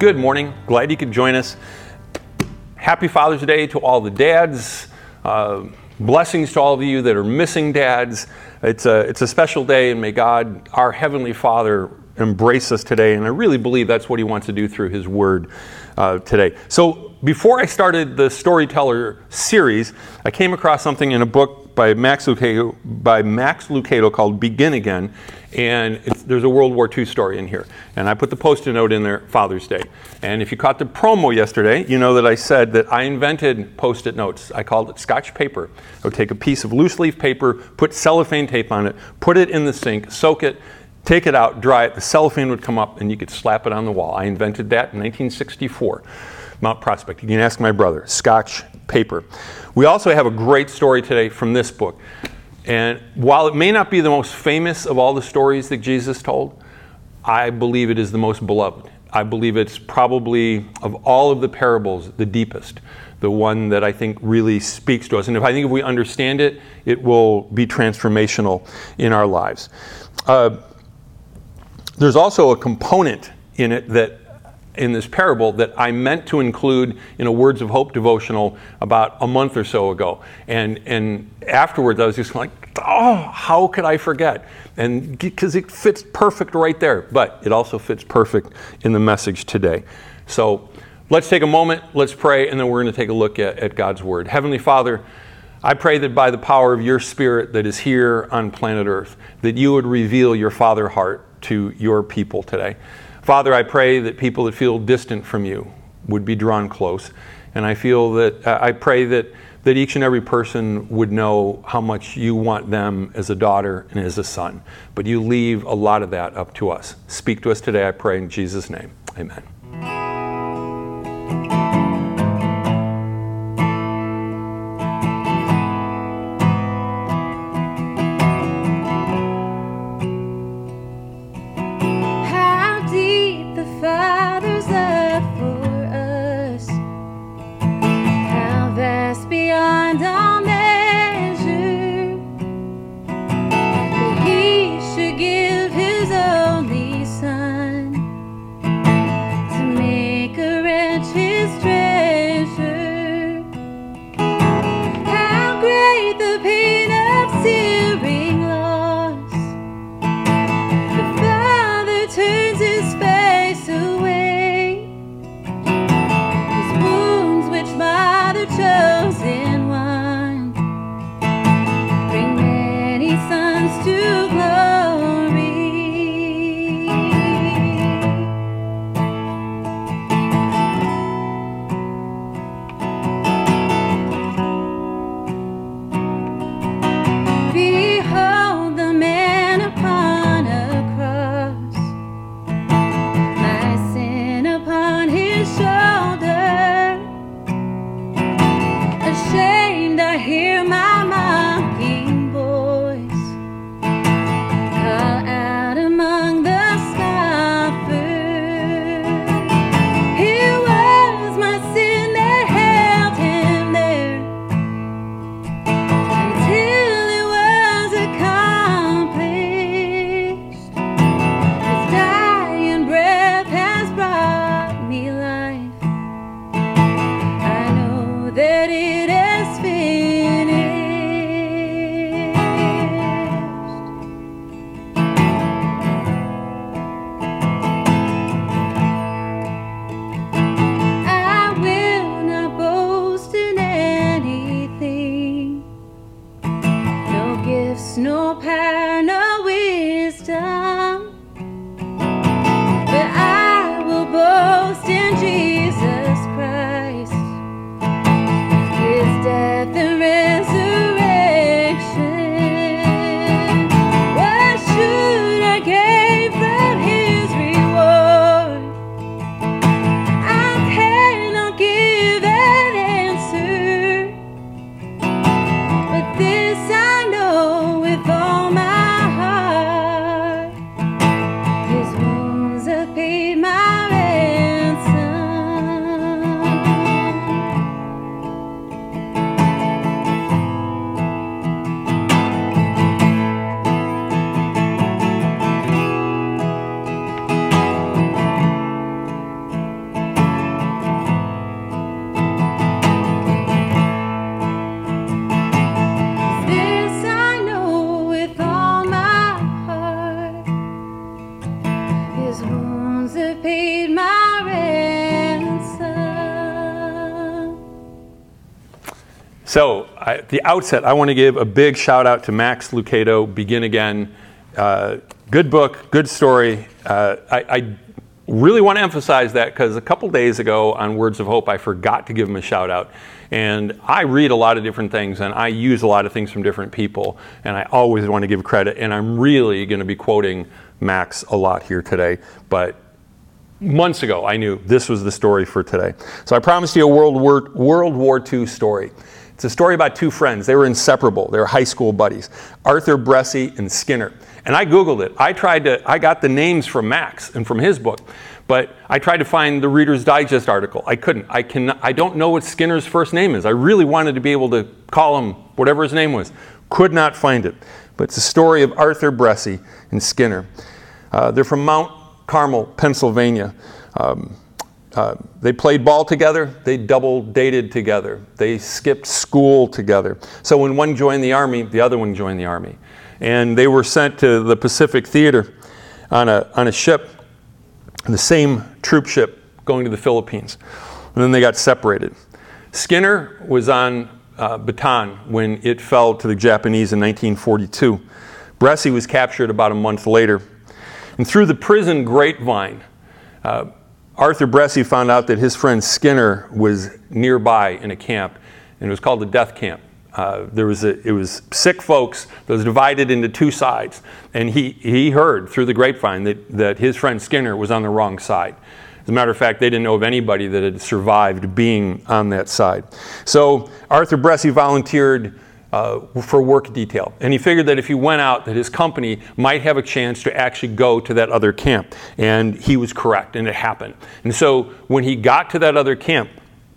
Good morning. Glad you could join us. Happy Father's Day to all the dads. Blessings to all of you that are missing dads. It's a special day, and may God, our Heavenly Father, embrace us today. And I really believe that's what He wants to do through His Word today. So before I started the Storyteller series, I came across something in a book by Max Lucado called Begin Again. And there's a World War II story in here. And I put the Post-it note in there, Father's Day. And if you caught the promo yesterday, you know that I said that I invented Post-it notes. I called it Scotch paper. I would take a piece of loose leaf paper, put cellophane tape on it, put it in the sink, soak it, take it out, dry it. The cellophane would come up and you could slap it on the wall. I invented that in 1964. Mount Prospect. You can ask my brother. Scotch paper. We also have a great story today from this book. And while it may not be the most famous of all the stories that Jesus told, I believe it is the most beloved. I believe it's probably, of all of the parables, the deepest, the one that I think really speaks to us. And if we understand it, it will be transformational in our lives. There's also a component in it in this parable that I meant to include in a Words of Hope devotional about a month or so ago. And afterwards I was just like, oh, how could I forget? And because it fits perfect right there, but it also fits perfect in the message today. So let's take a moment, let's pray, and then we're going to take a look at God's Word. Heavenly Father, I pray that by the power of your Spirit that is here on planet Earth, that you would reveal your Father heart to your people today. Father, I pray that people that feel distant from you would be drawn close. And I pray that each and every person would know how much you want them as a daughter and as a son. But you leave a lot of that up to us. Speak to us today, I pray in Jesus' name. Amen. So at the outset, I want to give a big shout out to Max Lucado, Begin Again. Good book, good story. I really want to emphasize that because a couple days ago on Words of Hope, I forgot to give him a shout out. And I read a lot of different things and I use a lot of things from different people. And I always want to give credit. And I'm really going to be quoting Max a lot here today. But months ago, I knew this was the story for today. So I promised you a World War II story. It's a story about two friends. They were inseparable. They were high school buddies, Arthur Bressi and Skinner. And I Googled it. I got the names from Max and from his book, but I tried to find the Reader's Digest article. I couldn't. I don't know what Skinner's first name is. I really wanted to be able to call him whatever his name was. Could not find it. But it's the story of Arthur Bressi and Skinner. They're from Mount Carmel, Pennsylvania. They played ball together. They double dated together. They skipped school together. So when one joined the Army, the other one joined the Army. And they were sent to the Pacific Theater on a ship, the same troop ship going to the Philippines. And then they got separated. Skinner was on Bataan when it fell to the Japanese in 1942. Bressi was captured about a month later. And through the prison grapevine, Arthur Bressi found out that his friend Skinner was nearby in a camp, and it was called the death camp. It was sick folks that was divided into two sides, and he heard through the grapevine that his friend Skinner was on the wrong side. As a matter of fact, they didn't know of anybody that had survived being on that side. So Arthur Bressi volunteered for work detail, and he figured that if he went out, that his company might have a chance to actually go to that other camp. And he was correct, and it happened. And so when he got to that other camp,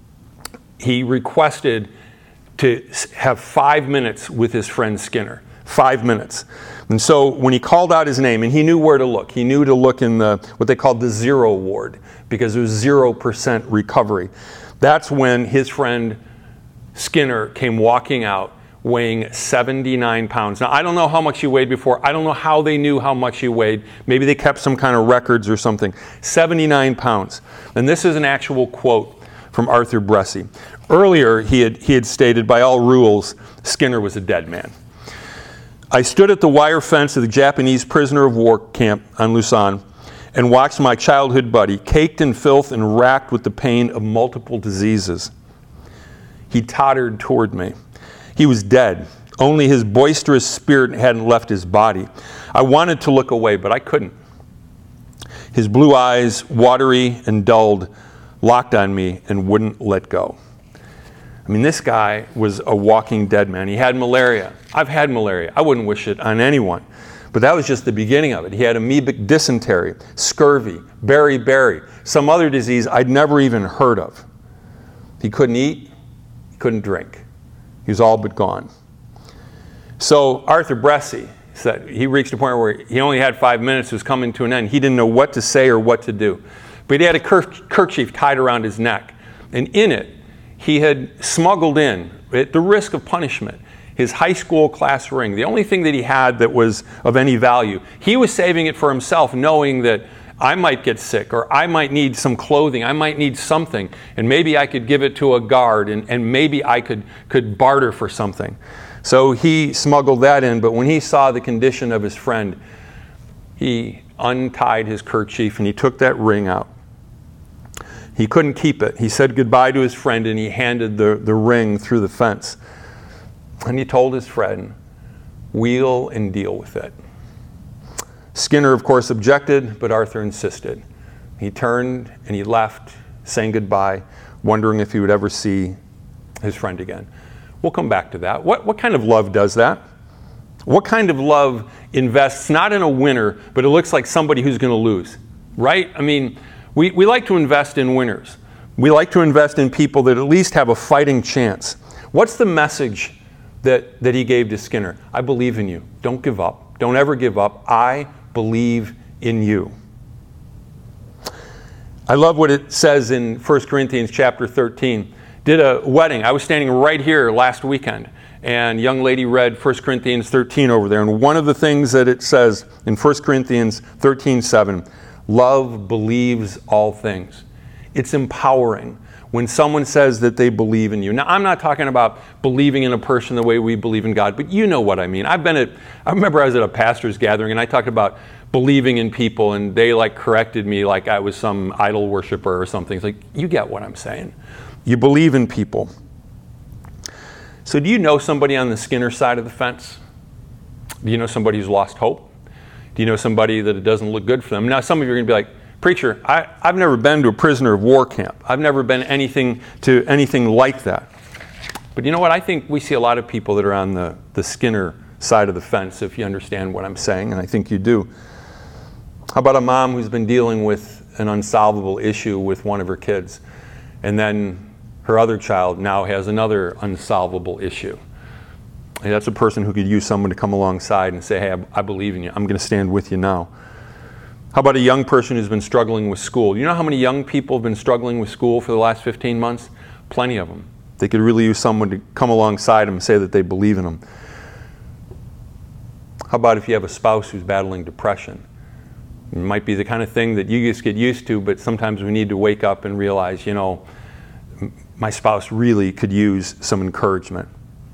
he requested to have 5 minutes with his friend Skinner. 5 minutes. And so when he called out his name, and he knew where to look. He knew to look in what they called the 0 ward, because it was 0% recovery. That's when his friend Skinner came walking out, weighing 79 pounds. Now, I don't know how much he weighed before. I don't know how they knew how much he weighed. Maybe they kept some kind of records or something. 79 pounds. And this is an actual quote from Arthur Bressi. Earlier, he had stated, by all rules, Skinner was a dead man. I stood at the wire fence of the Japanese prisoner of war camp on Luzon and watched my childhood buddy, caked in filth and racked with the pain of multiple diseases. He tottered toward me. He was dead. Only his boisterous spirit hadn't left his body. I wanted to look away, but I couldn't. His blue eyes, watery and dulled, locked on me and wouldn't let go. I mean, this guy was a walking dead man. He had malaria. I've had malaria. I wouldn't wish it on anyone. But that was just the beginning of it. He had amoebic dysentery, scurvy, beriberi, some other disease I'd never even heard of. He couldn't eat. He couldn't drink. He was all but gone. So Arthur Bressi said he reached a point where he only had 5 minutes. It was coming to an end. He didn't know what to say or what to do. But he had a kerchief tied around his neck. And in it, he had smuggled in, at the risk of punishment, his high school class ring. The only thing that he had that was of any value. He was saving it for himself, knowing that I might get sick, or I might need some clothing, I might need something, and maybe I could give it to a guard, and maybe I could barter for something. So he smuggled that in, but when he saw the condition of his friend, he untied his kerchief and he took that ring out. He couldn't keep it. He said goodbye to his friend and he handed the ring through the fence. And he told his friend, "Wheel and deal with it." Skinner, of course, objected, but Arthur insisted. He turned and he left, saying goodbye, wondering if he would ever see his friend again. We'll come back to that. What kind of love does that? What kind of love invests not in a winner, but it looks like somebody who's going to lose, right? I mean, we like to invest in winners. We like to invest in people that at least have a fighting chance. What's the message that he gave to Skinner? I believe in you. Don't give up. Don't ever give up. I believe in you. I love what it says in 1 Corinthians chapter 13. Did a wedding. I was standing right here last weekend, and a young lady read 1 Corinthians 13 over there. And one of the things that it says in 1 Corinthians 13:7, love believes all things. It's empowering. when someone says that they believe in you. Now, I'm not talking about believing in a person the way we believe in God, but you know what I mean. I remember I was at a pastor's gathering and I talked about believing in people, and they corrected me like I was some idol worshiper or something. It's like, you get what I'm saying. You believe in people. So do you know somebody on the Skinner side of the fence? Do you know somebody who's lost hope? Do you know somebody that it doesn't look good for them? Now, some of you are going to be like, preacher, I've never been to a prisoner of war camp. I've never been to anything like that. But you know what? I think we see a lot of people that are on the Skinner side of the fence, if you understand what I'm saying, and I think you do. How about a mom who's been dealing with an unsolvable issue with one of her kids, and then her other child now has another unsolvable issue? And that's a person who could use someone to come alongside and say, hey, I believe in you. I'm going to stand with you now. How about a young person who's been struggling with school? You know how many young people have been struggling with school for the last 15 months? Plenty of them. They could really use someone to come alongside them and say that they believe in them. How about if you have a spouse who's battling depression? It might be the kind of thing that you just get used to, but sometimes we need to wake up and realize, my spouse really could use some encouragement.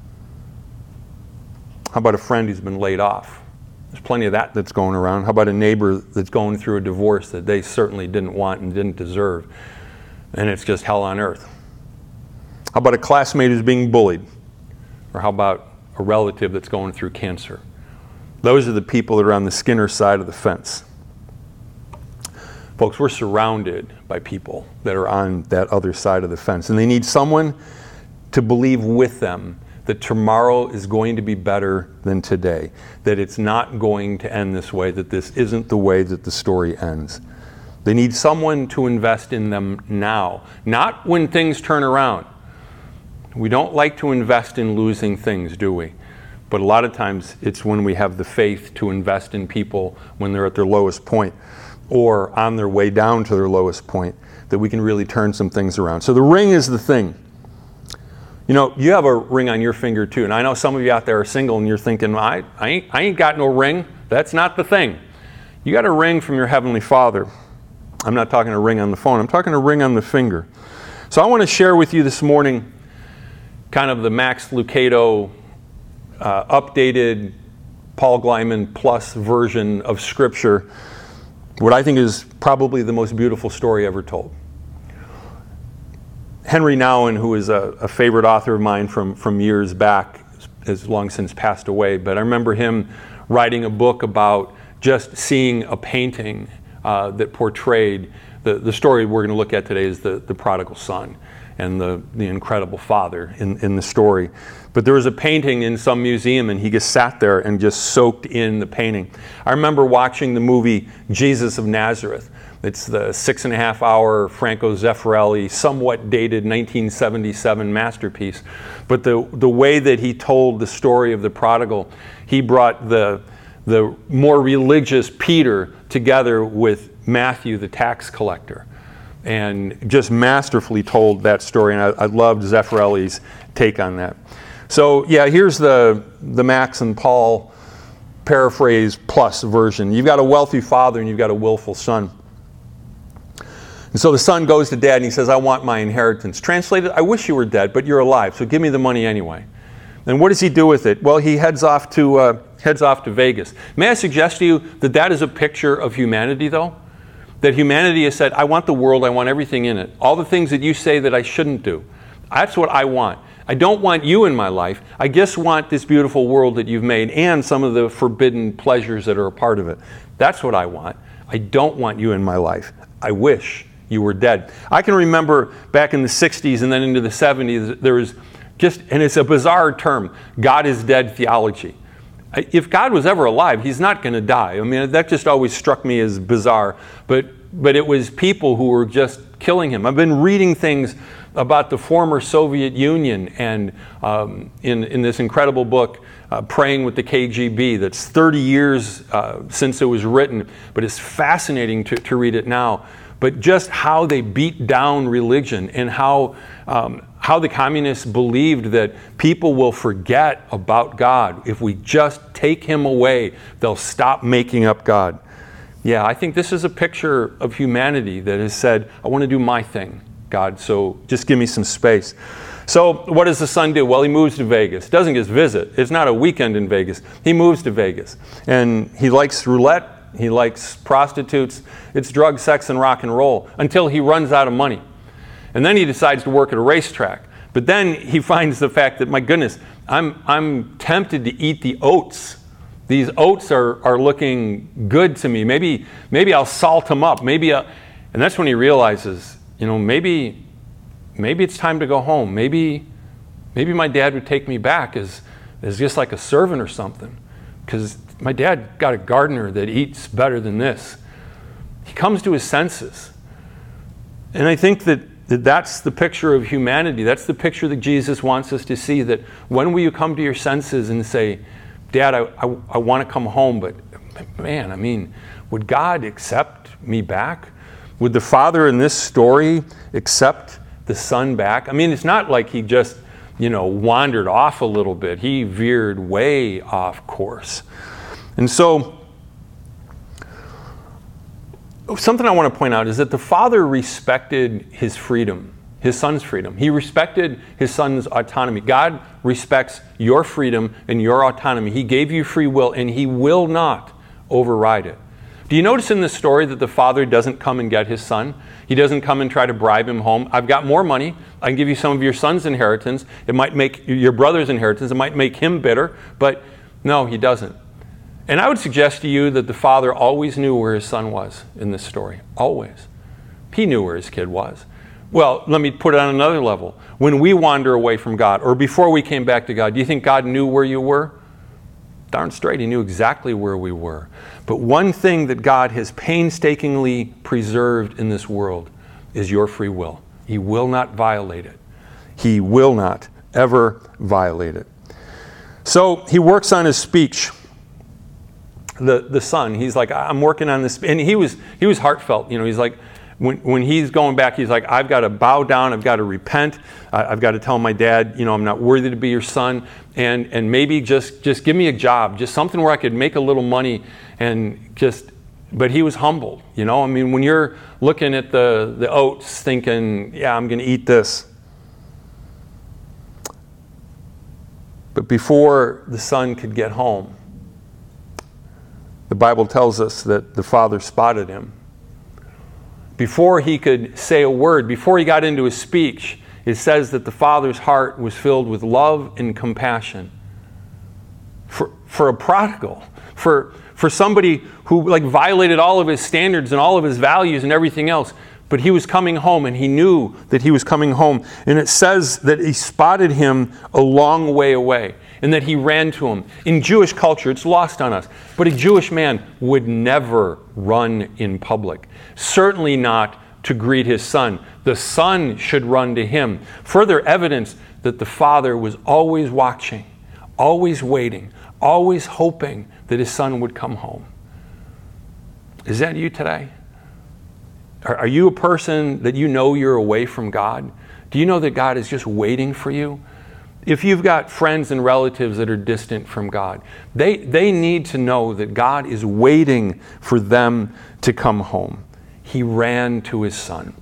How about a friend who's been laid off? There's plenty of that's going around. How about a neighbor that's going through a divorce that they certainly didn't want and didn't deserve, and it's just hell on earth? How about a classmate who's being bullied? Or how about a relative that's going through cancer? Those are the people that are on the Skinner side of the fence. Folks, we're surrounded by people that are on that other side of the fence, and they need someone to believe with them that tomorrow is going to be better than today, that it's not going to end this way, that this isn't the way that the story ends. They need someone to invest in them now, not when things turn around. We don't like to invest in losing things, do we? But a lot of times it's when we have the faith to invest in people when they're at their lowest point or on their way down to their lowest point that we can really turn some things around. So the ring is the thing. You have a ring on your finger too, and I know some of you out there are single and you're thinking, I ain't got no ring. That's not the thing. You got a ring from your Heavenly Father. I'm not talking a ring on the phone. I'm talking a ring on the finger. So I want to share with you this morning kind of the Max Lucado updated Paul Gleiman plus version of Scripture, what I think is probably the most beautiful story ever told. Henry Nouwen, who is a favorite author of mine from years back, has long since passed away, but I remember him writing a book about just seeing a painting that portrayed the story we're going to look at today is the prodigal son and the incredible father in the story. But there was a painting in some museum, and he just sat there and just soaked in the painting. I remember watching the movie Jesus of Nazareth. It's the 6.5-hour Franco Zeffirelli, somewhat dated 1977 masterpiece. But the way that he told the story of the prodigal, he brought the more religious Peter together with Matthew, the tax collector, and just masterfully told that story. And I loved Zeffirelli's take on that. So yeah, here's the Max and Paul paraphrase plus version. You've got a wealthy father and you've got a willful son. And so the son goes to dad and he says, I want my inheritance. Translated, I wish you were dead, but you're alive, so give me the money anyway. And what does he do with it? Well, he heads off to Vegas. May I suggest to you that is a picture of humanity, though? That humanity has said, I want the world, I want everything in it. All the things that you say that I shouldn't do. That's what I want. I don't want you in my life. I just want this beautiful world that you've made and some of the forbidden pleasures that are a part of it. That's what I want. I don't want you in my life. I wish you were dead. I can remember back in the 60s and then into the 70s, there was and it's a bizarre term, God is dead theology. If God was ever alive, he's not going to die. I mean, that just always struck me as bizarre. But it was people who were just killing him. I've been reading things about the former Soviet Union and in this incredible book, Praying with the KGB, that's 30 years since it was written, but it's fascinating to read it now. But just how they beat down religion and how the communists believed that people will forget about God. If we just take him away, they'll stop making up God. Yeah, I think this is a picture of humanity that has said, I want to do my thing. God, so just give me some space. So what does the son do? Well, he moves to Vegas. Doesn't just visit. It's not a weekend in Vegas. He moves to Vegas. And he likes roulette. He likes prostitutes. It's drugs, sex, and rock and roll until he runs out of money. And then he decides to work at a racetrack. But then he finds the fact that, my goodness, I'm tempted to eat the oats. These oats are looking good to me. Maybe I'll salt them up. And that's when he realizes, maybe it's time to go home. Maybe my dad would take me back as just like a servant or something. Because my dad got a gardener that eats better than this. He comes to his senses. And I think that's the picture of humanity. That's the picture that Jesus wants us to see, that when will you come to your senses and say, Dad, I want to come home, but man, would God accept me back? Would the father in this story accept the son back? It's not like he just, wandered off a little bit. He veered way off course. And so, something I want to point out is that the father respected his freedom, his son's freedom. He respected his son's autonomy. God respects your freedom and your autonomy. He gave you free will, and he will not override it. Do you notice in this story that the father doesn't come and get his son? He doesn't come and try to bribe him home. I've got more money. I can give you some of your son's inheritance. It might make your brother's inheritance. It might make him bitter. But no, he doesn't. And I would suggest to you that the father always knew where his son was in this story. Always. He knew where his kid was. Well, let me put it on another level. When we wander away from God, or before we came back to God, do you think God knew where you were? Darn straight, he knew exactly where we were. But one thing that God has painstakingly preserved in this world is your free will. He will not violate it. He will not ever violate it. So he works on his speech. The son, he's like, I'm working on this. And he was heartfelt. He's like, when he's going back, he's like, I've got to bow down. I've got to repent. I've got to tell my dad, I'm not worthy to be your son. And maybe just give me a job, just something where I could make a little money but he was humbled. When you're looking at the oats thinking, yeah, I'm going to eat this. But before the son could get home, the Bible tells us that the father spotted him. Before he could say a word, before he got into his speech, it says that the father's heart was filled with love and compassion for a prodigal, for somebody who violated all of his standards and all of his values and everything else. But he was coming home, and he knew that he was coming home. And it says that he spotted him a long way away, and that he ran to him. In Jewish culture, it's lost on us, but a Jewish man would never run in public. Certainly not to greet his son. The son should run to him. Further evidence that the father was always watching, always waiting, always hoping that his son would come home. Is that you today? Are you a person that you're away from God? Do you know that God is just waiting for you? If you've got friends and relatives that are distant from God, they need to know that God is waiting for them to come home. He ran to his son.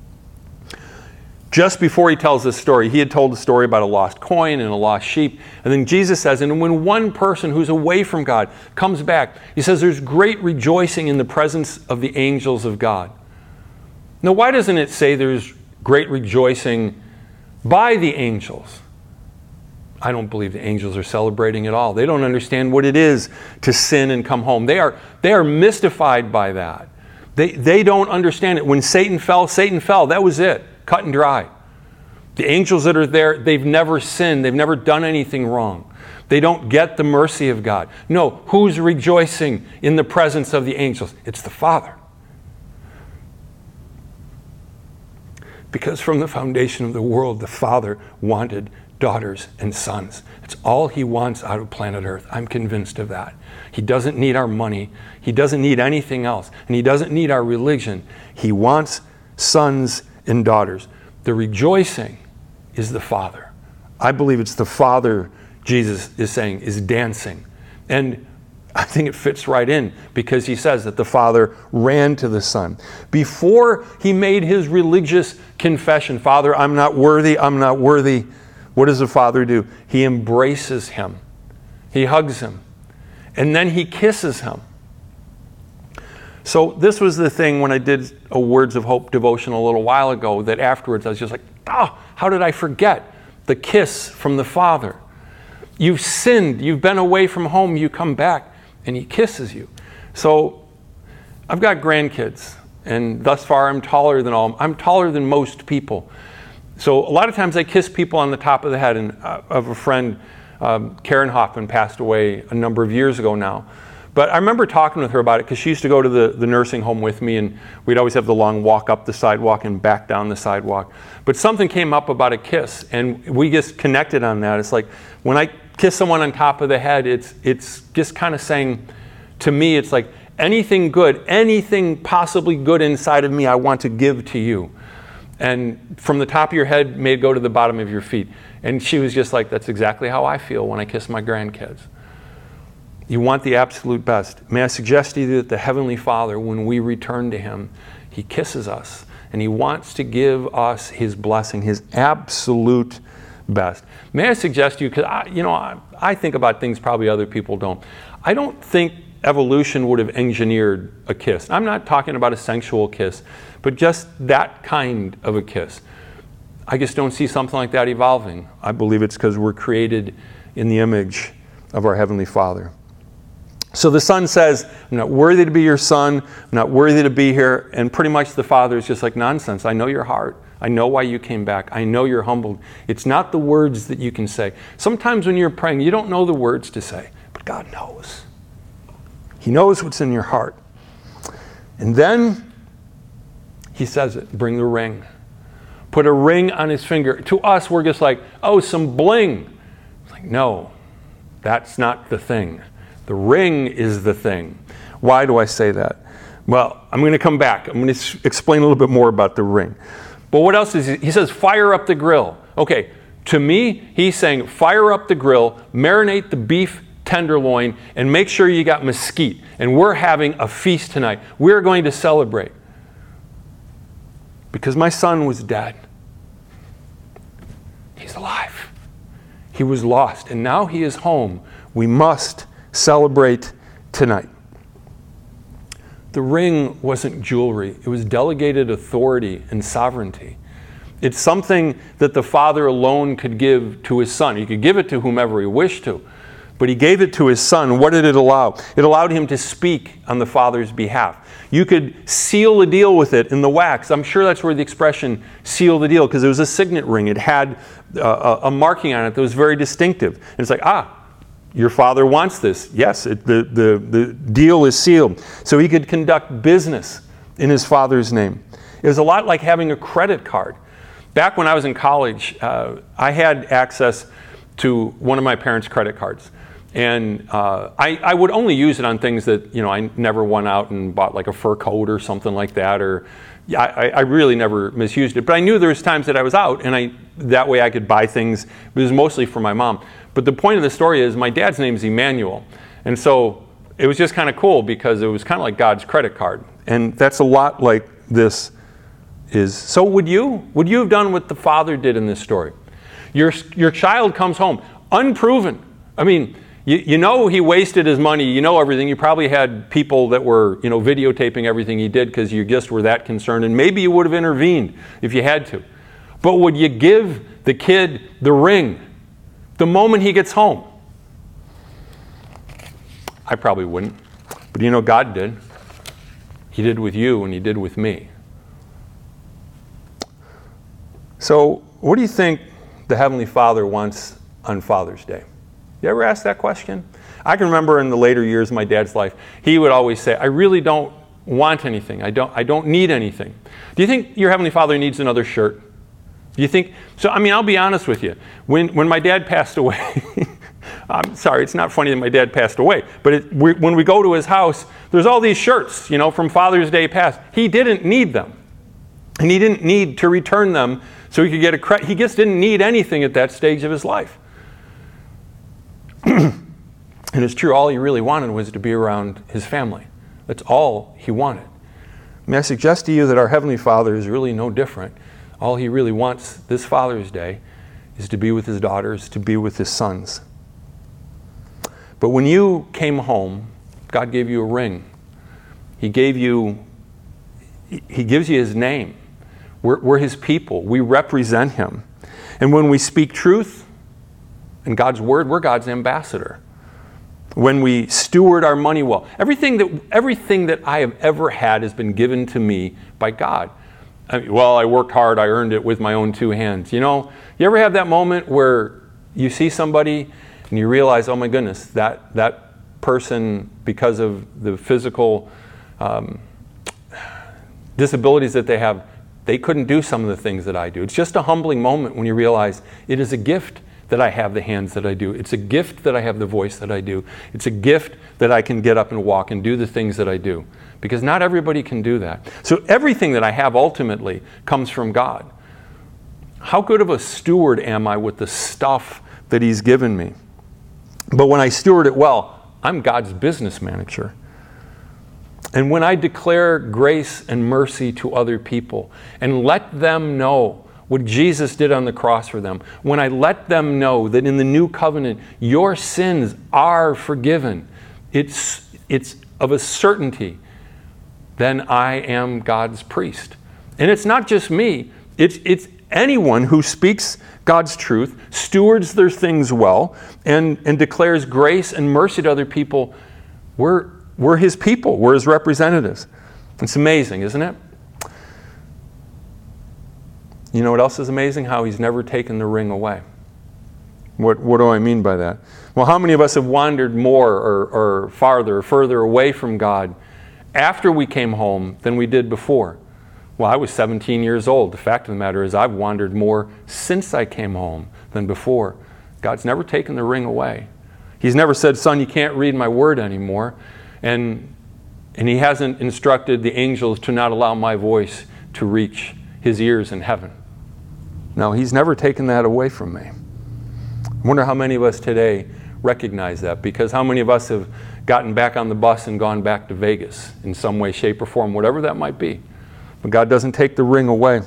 Just before he tells this story, he had told a story about a lost coin and a lost sheep. And then Jesus says, and when one person who's away from God comes back, he says there's great rejoicing in the presence of the angels of God. Now, why doesn't it say there's great rejoicing by the angels? I don't believe the angels are celebrating at all. They don't understand what it is to sin and come home. They are mystified by that. They don't understand it. When Satan fell. That was it. Cut and dry. The angels that are there, they've never sinned. They've never done anything wrong. They don't get the mercy of God. No, who's rejoicing in the presence of the angels? It's the Father. Because from the foundation of the world, the Father wanted daughters and sons. It's all he wants out of planet Earth. I'm convinced of that. He doesn't need our money. He doesn't need anything else. And he doesn't need our religion. He wants sons and daughters. The rejoicing is the Father. I believe it's the Father, Jesus is saying, is dancing. And I think it fits right in because he says that the Father ran to the Son. Before he made his religious confession, Father, I'm not worthy, I'm not worthy. What does the Father do? He embraces him. He hugs him. And then he kisses him. So this was the thing when I did a Words of Hope devotion a little while ago, that afterwards I was just like, how did I forget the kiss from the Father? You've sinned, you've been away from home, you come back, and he kisses you. So I've got grandkids, and thus far I'm taller than most people. So a lot of times I kiss people on the top of the head, and of a friend, Karen Hoffman, passed away a number of years ago now. But I remember talking with her about it because she used to go to the nursing home with me, and we'd always have the long walk up the sidewalk and back down the sidewalk. But something came up about a kiss, and we just connected on that. It's like when I kiss someone on top of the head, it's just kind of saying, to me, it's like anything good, anything possibly good inside of me, I want to give to you. And from the top of your head, may it go to the bottom of your feet. And she was just like, that's exactly how I feel when I kiss my grandkids. You want the absolute best. May I suggest to you that the Heavenly Father, when we return to him, he kisses us, and he wants to give us his blessing, his absolute best. May I suggest to you, because I think about things probably other people don't. I don't think evolution would have engineered a kiss. I'm not talking about a sensual kiss, but just that kind of a kiss. I just don't see something like that evolving. I believe it's because we're created in the image of our Heavenly Father. So the Son says, I'm not worthy to be your son, I'm not worthy to be here, and pretty much the Father is just like, nonsense, I know your heart. I know why you came back. I know you're humbled. It's not the words that you can say. Sometimes when you're praying, you don't know the words to say, but God knows. He knows what's in your heart. And then he says it, bring the ring. Put a ring on his finger. To us, we're just like, oh, some bling. It's like, no, that's not the thing. The ring is the thing. Why do I say that? Well, I'm going to come back. I'm going to explain a little bit more about the ring. But what else is he says, fire up the grill. Okay, to me, he's saying, fire up the grill, marinate the beef tenderloin, and make sure you got mesquite. And we're having a feast tonight. We're going to celebrate. Because my son was dead. He's alive. He was lost, and now he is home. We must celebrate tonight. The ring wasn't jewelry. It was delegated authority and sovereignty. It's something that the Father alone could give to his Son. He could give it to whomever he wished to, but he gave it to his Son. What did it allow? It allowed him to speak on the Father's behalf. You could seal a deal with it in the wax. I'm sure that's where the expression seal the deal, because it was a signet ring. It had a marking on it that was very distinctive. And it's like, your Father wants this. Yes, the deal is sealed. So he could conduct business in his Father's name. It was a lot like having a credit card. Back when I was in college, I had access to one of my parents' credit cards. And I would only use it on things that, I never went out and bought like a fur coat or something like that. Or I really never misused it. But I knew there was times that I was out, and that way I could buy things. It was mostly for my mom. But the point of the story is my dad's name is Emmanuel. And so it was just kind of cool because it was kind of like God's credit card. And that's a lot like this is. So would you have done what the Father did in this story? Your child comes home, unproven. I mean, you know he wasted his money. You know everything. You probably had people that were, videotaping everything he did because you just were that concerned. And maybe you would have intervened if you had to. But would you give the kid the ring the moment he gets home? I probably wouldn't. But God did. He did with you and he did with me. So what do you think the Heavenly Father wants on Father's Day? You ever ask that question? I can remember in the later years of my dad's life, he would always say, I really don't want anything. I don't need anything. Do you think your Heavenly Father needs another shirt? Do you think? So, I'll be honest with you. When my dad passed away, I'm sorry, it's not funny that my dad passed away, but when we go to his house, there's all these shirts, from Father's Day past. He didn't need them. And he didn't need to return them so he could get a credit. He just didn't need anything at that stage of his life. And it's true, all he really wanted was to be around his family. That's all he wanted. May I suggest to you that our Heavenly Father is really no different. All he really wants this Father's Day is to be with his daughters, to be with his sons. But when you came home, God gave you a ring. He gives you his name. We're his people. We represent him. And when we speak truth and God's word, we're God's ambassador. When we steward our money well, everything that I have ever had has been given to me by God. I worked hard, I earned it with my own two hands. You ever have that moment where you see somebody and you realize, oh my goodness, that person, because of the physical disabilities that they have, they couldn't do some of the things that I do. It's just a humbling moment when you realize it is a gift that I have the hands that I do. It's a gift that I have the voice that I do. It's a gift that I can get up and walk and do the things that I do. Because not everybody can do that. So everything that I have ultimately comes from God. How good of a steward am I with the stuff that he's given me? But when I steward it well, I'm God's business manager. And when I declare grace and mercy to other people and let them know what Jesus did on the cross for them, when I let them know that in the new covenant, your sins are forgiven, it's of a certainty, then I am God's priest. And it's not just me, it's anyone who speaks God's truth, stewards their things well, and declares grace and mercy to other people. We're his people, we're his representatives. It's amazing, isn't it? You know what else is amazing? How he's never taken the ring away. What do I mean by that? Well, how many of us have wandered more or farther or further away from God after we came home than we did before? Well, I was 17 years old. The fact of the matter is I've wandered more since I came home than before. God's never taken the ring away. He's never said, son, you can't read my word anymore. And he hasn't instructed the angels to not allow my voice to reach his ears in heaven. No, he's never taken that away from me. I wonder how many of us today recognize that, because how many of us have gotten back on the bus and gone back to Vegas in some way, shape, or form, whatever that might be. But God doesn't take the ring away.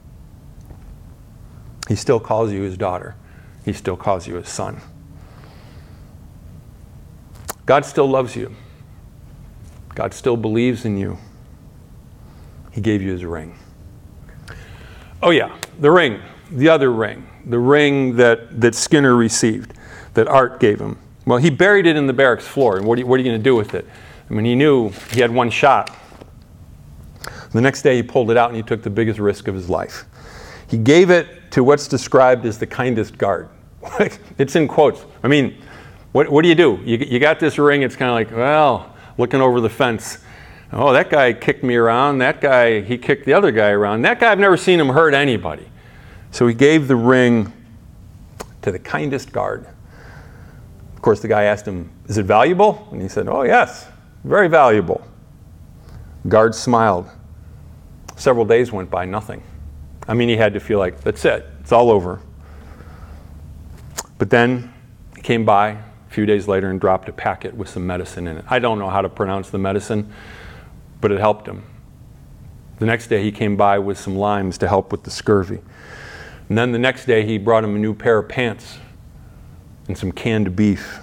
He still calls you his daughter. He still calls you his son. God still loves you. God still believes in you. He gave you his ring. Oh yeah, the ring, the other ring, the ring that Skinner received, that Art gave him. Well, he buried it in the barracks floor, and what are you going to do with it? I mean, he knew he had one shot. The next day he pulled it out and he took the biggest risk of his life. He gave it to what's described as the kindest guard. It's in quotes. I mean, what do? You got this ring, it's kind of like, well, looking over the fence. Oh, that guy kicked me around. That guy, he kicked the other guy around. That guy, I've never seen him hurt anybody. So he gave the ring to the kindest guard. Of course, the guy asked him, is it valuable? And he said, oh yes, very valuable. Guard smiled. Several days went by, nothing. I mean, he had to feel like, that's it, it's all over. But then he came by a few days later and dropped a packet with some medicine in it. I don't know how to pronounce the medicine, but it helped him. The next day he came by with some limes to help with the scurvy. And then the next day he brought him a new pair of pants and some canned beef.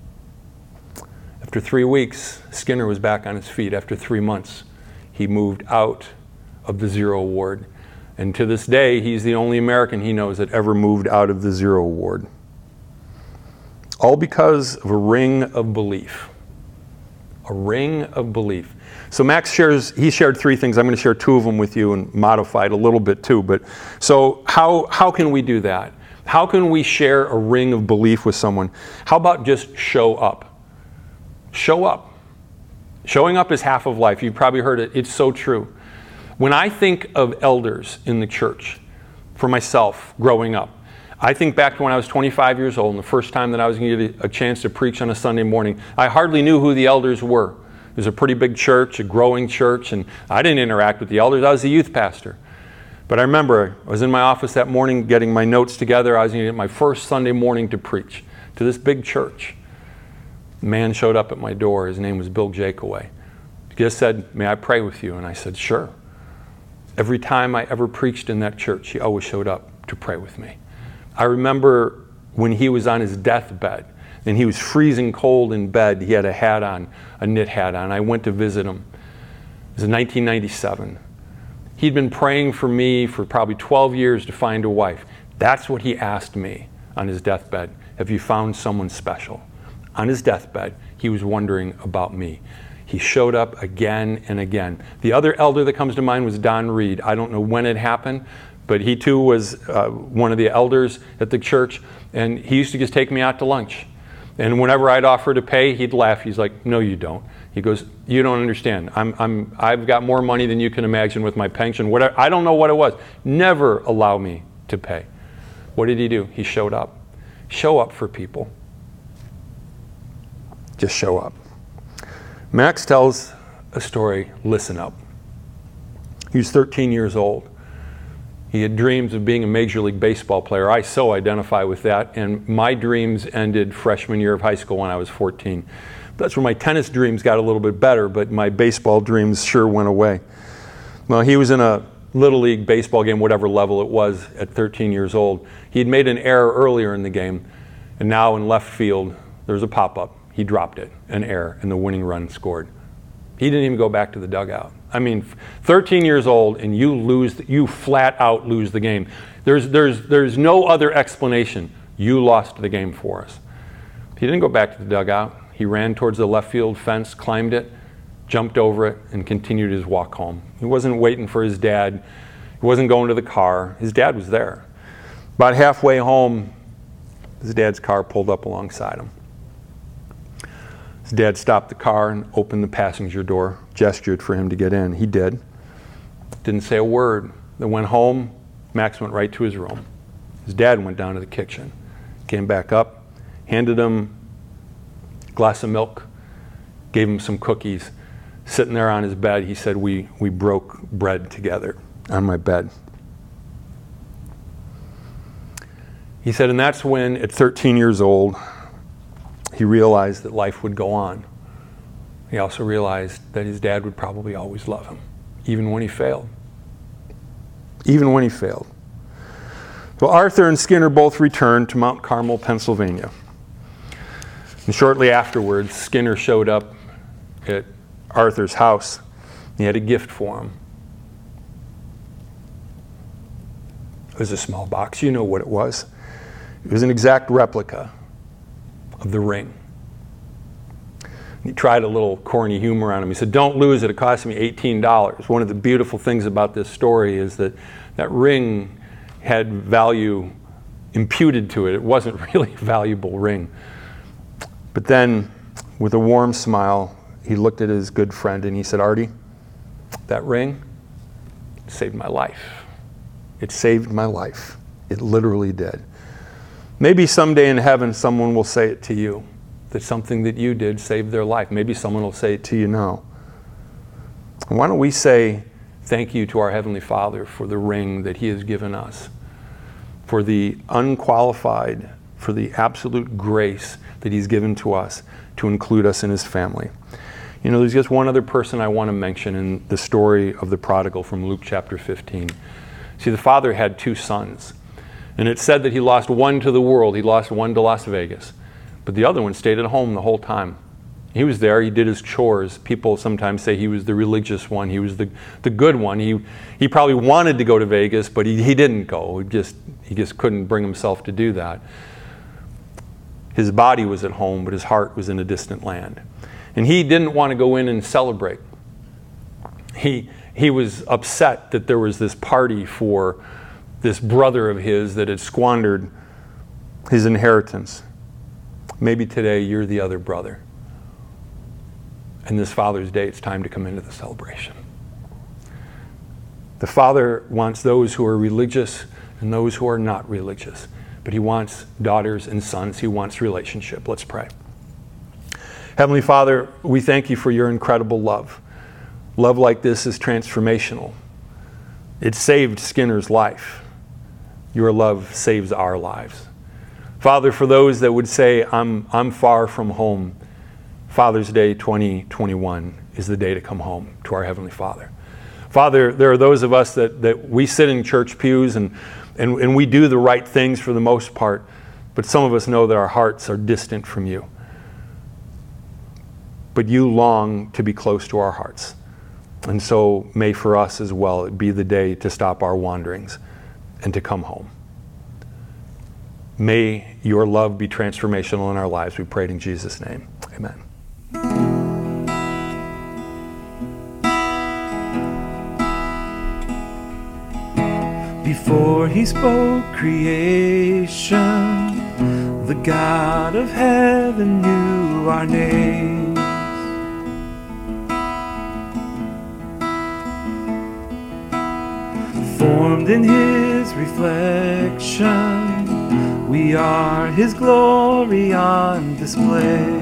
After 3 weeks, Skinner was back on his feet. After 3 months, he moved out of the Zero Ward. And to this day, he's the only American he knows that ever moved out of the Zero Ward. All because of a ring of belief. A ring of belief. So Max shared 3 things. I'm going to share 2 of them with you and modify it a little bit too. But so how can we do that? How can we share a ring of belief with someone? How about just show up? Show up. Showing up is half of life. You've probably heard it. It's so true. When I think of elders in the church, for myself growing up, I think back to when I was 25 years old and the first time that I was going to get a chance to preach on a Sunday morning. I hardly knew who the elders were. It was a pretty big church, a growing church, and I didn't interact with the elders. I was the youth pastor. But I remember I was in my office that morning getting my notes together. I was going to get my first Sunday morning to preach to this big church. A man showed up at my door. His name was Bill Jakeway. He just said, "May I pray with you?" And I said, "Sure." Every time I ever preached in that church, he always showed up to pray with me. I remember when he was on his deathbed and he was freezing cold in bed. He had a hat on, a knit hat on. I went to visit him. It was in 1997. He'd been praying for me for probably 12 years to find a wife. That's what he asked me on his deathbed. Have you found someone special? On his deathbed, he was wondering about me. He showed up again and again. The other elder that comes to mind was Don Reed. I don't know when it happened, but he too was one of the elders at the church, and he used to just take me out to lunch. And whenever I'd offer to pay, he'd laugh. He's like, "No, you don't." He goes, "You don't understand. I've got more money than you can imagine with my pension. Whatever. I don't know what it was. Never allow me to pay." What did he do? He showed up. Show up for people. Just show up. Max tells a story, listen up. He was 13 years old. He had dreams of being a Major League Baseball player. I so identify with that, and my dreams ended freshman year of high school when I was 14. That's where my tennis dreams got a little bit better, but my baseball dreams sure went away. Well, he was in a Little League baseball game, whatever level it was, at 13 years old. He had made an error earlier in the game, and now in left field, there was a pop-up. He dropped it, an error, and the winning run scored. He didn't even go back to the dugout. I mean, 13 years old, and you flat out lose the game. There's no other explanation. You lost the game for us. He didn't go back to the dugout. He ran towards the left field fence, climbed it, jumped over it, and continued his walk home. He wasn't waiting for his dad. He wasn't going to the car. His dad was there. About halfway home, his dad's car pulled up alongside him. His dad stopped the car and opened the passenger door, gestured for him to get in. He did. Didn't say a word. They went home. Max went right to his room. His dad went down to the kitchen, came back up, handed him a glass of milk, gave him some cookies. Sitting there on his bed, he said, we broke bread together on my bed. He said, and that's when, at 13 years old, he realized that life would go on. He also realized that his dad would probably always love him, even when he failed. Even when he failed. Well, Arthur and Skinner both returned to Mount Carmel, Pennsylvania. And shortly afterwards, Skinner showed up at Arthur's house. He had a gift for him. It was a small box. You know what it was. It was an exact replica of the ring. He tried a little corny humor on him. He said, "Don't lose it. It cost me $18. One of the beautiful things about this story is that that ring had value imputed to it. It wasn't really a valuable ring. But then, with a warm smile, he looked at his good friend and he said, "Artie, that ring saved my life. It saved my life. It literally did." Maybe someday in heaven someone will say it to you, that something that you did saved their life. Maybe someone will say it to you now. And why don't we say thank you to our Heavenly Father for the ring that He has given us, for the unqualified, for the absolute grace that He's given to us to include us in His family. You know, there's just one other person I want to mention in the story of the prodigal from Luke chapter 15. See, the father had two sons. And it said that he lost one to the world. He lost one to Las Vegas. But the other one stayed at home the whole time. He was there. He did his chores. People sometimes say he was the religious one. He was the good one. He probably wanted to go to Vegas, but he didn't go. He just couldn't bring himself to do that. His body was at home, but his heart was in a distant land. And he didn't want to go in and celebrate. He was upset that there was this party for this brother of his that had squandered his inheritance. Maybe today you're the other brother. And this Father's Day, it's time to come into the celebration. The Father wants those who are religious and those who are not religious. But He wants daughters and sons. He wants relationship. Let's pray. Heavenly Father, we thank You for Your incredible love. Love like this is transformational. It saved Skinner's life. Your love saves our lives. Father, for those that would say, I'm far from home, Father's Day 2021 is the day to come home to our Heavenly Father. Father, there are those of us that we sit in church pews and we do the right things for the most part, but some of us know that our hearts are distant from you. But you long to be close to our hearts. And so may for us as well it be the day to stop our wanderings and to come home. May your love be transformational in our lives. We pray it in Jesus' name. Amen. Before he spoke creation, the God of heaven knew our names. Formed in his reflection, we are his glory on display.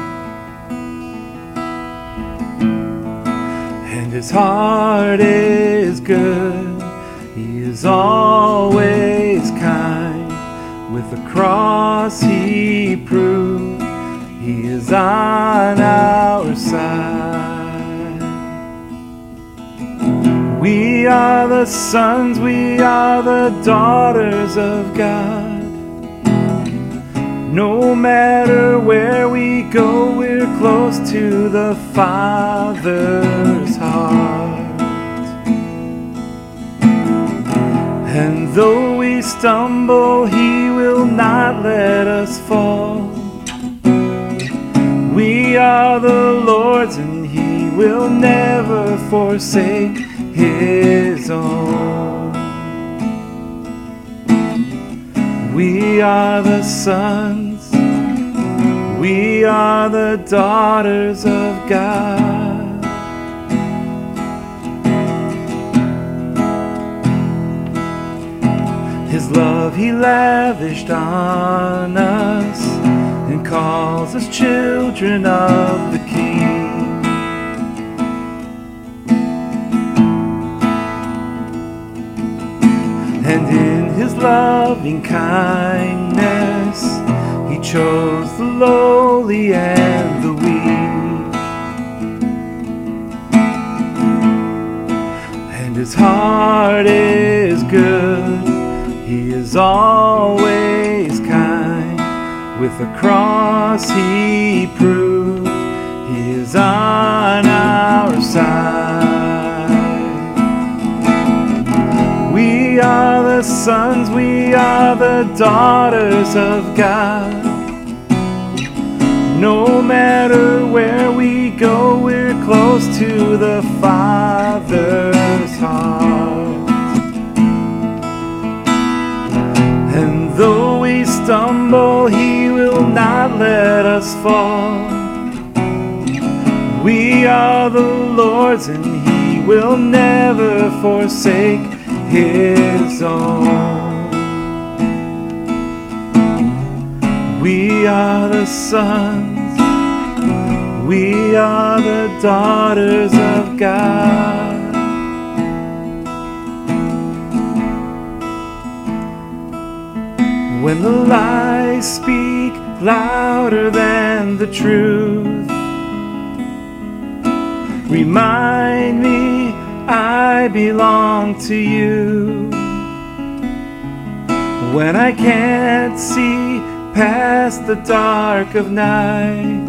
And his heart is good, he is always kind. With the cross he proved he is on our side. We are the sons, we are the daughters of God. No matter where we go, we're close to the Father's heart. And though we stumble, he will not let us fall. We are the Lord's and he will never forsake his own. We are the sons, we are the daughters of God. His love he lavished on us and calls us children of the King. And in his loving kindness, he chose the lowly and the weak. And his heart is good, he is always kind. With the cross he proved he is on our side. We are the sons, we are the daughters of God. No matter where we go, we're close to the Father's heart. And though we stumble, he will not let us fall. We are the Lord's and he will never forsake his own. We are the sons, we are the daughters of God. When the lies speak louder than the truth, remind me I belong to you. When I can't see past the dark of night,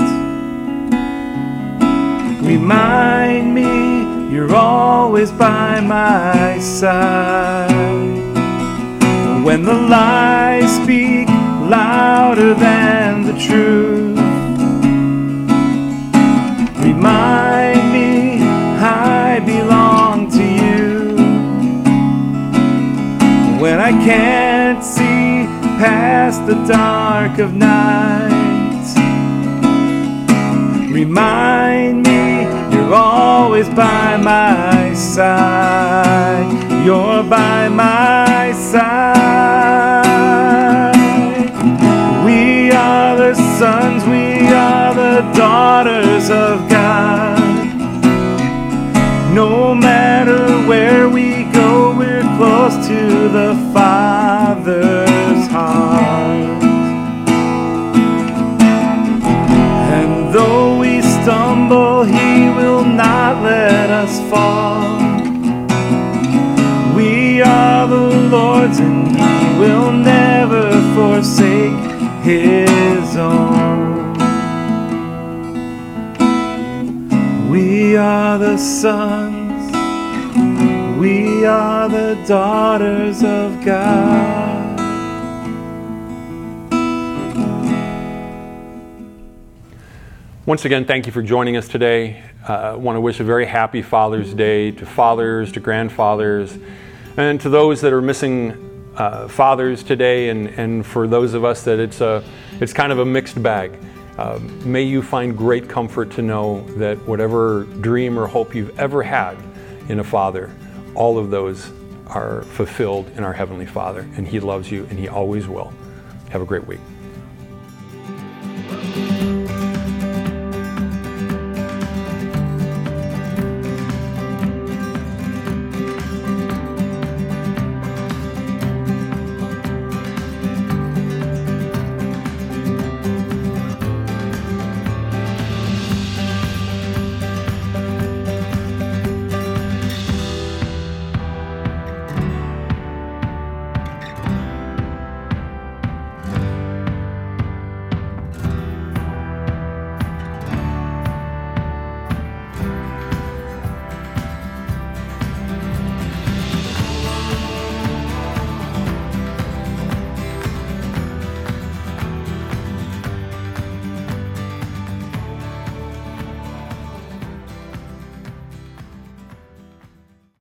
remind me you're always by my side. When the lies speak louder than the truth, remind me I belong to you. When I can't see past the dark of night, remind me you're always by my side. You're by my side. We are the sons, we are the daughters of God. No matter where we go, we're close to the Father's heart. And though we His own. We are the sons, we are the daughters of God. Once again, thank you for joining us today. I want to wish a very happy Father's Day to fathers, to grandfathers, and to those that are missing fathers today, and for those of us that it's kind of a mixed bag. May you find great comfort to know that whatever dream or hope you've ever had in a father, all of those are fulfilled in our Heavenly Father, and He loves you and He always will. Have a great week.